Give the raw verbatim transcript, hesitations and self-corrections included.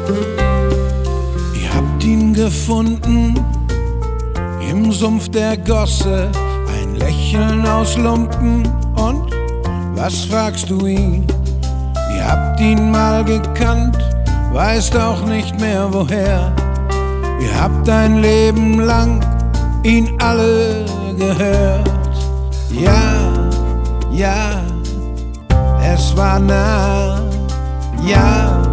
Ihr habt ihn gefunden im Sumpf der Gosse, ein Lächeln aus Lumpen und was fragst du ihn? Ihr habt ihn mal gekannt, weißt auch nicht mehr woher. Ihr habt ein Leben lang ihn alle gehört. Ja, ja, es war nah, ja.